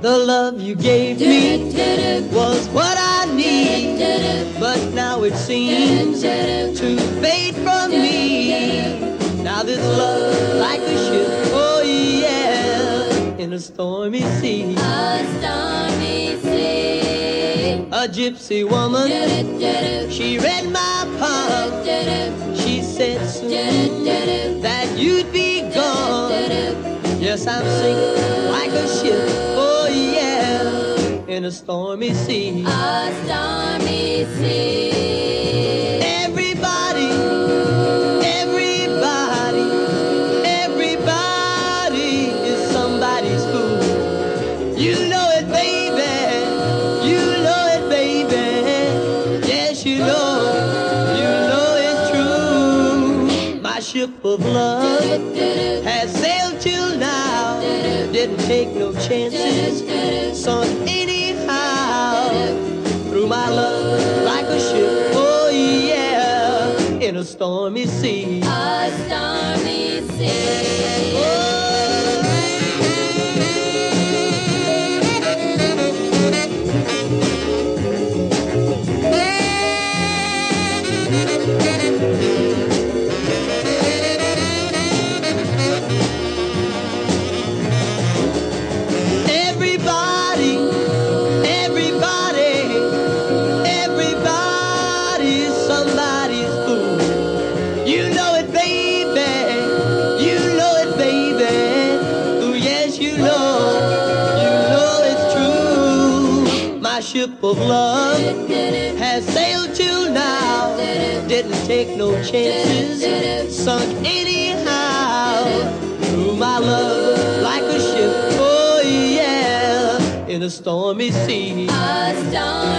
The love you gave me was what I need, but now it seems to fade from me. Now this love like a ship, oh yeah, in a stormy sea. A stormy sea. A gypsy woman, she read my palm. She said soon that you'd be gone. Yes, I'm sinking like a ship, oh yeah, in a stormy sea. A stormy sea. Everybody, everybody, everybody is somebody's fool. You know it, baby. You know it, baby. Yes, you know it's true. My ship of love has sailed till now. Didn't take no chances, sunk anyhow. Through my love like a ship, oh yeah, in a stormy sea. A stormy sea. Everybody, everybody, everybody's somebody's fool. You know it, baby. You know it, baby. Oh yes, you know it's true. My ship of love has sailed till now. Didn't take no chances, sunk anyhow. Through my love like a ship, oh yeah, in a stormy sea. A stormy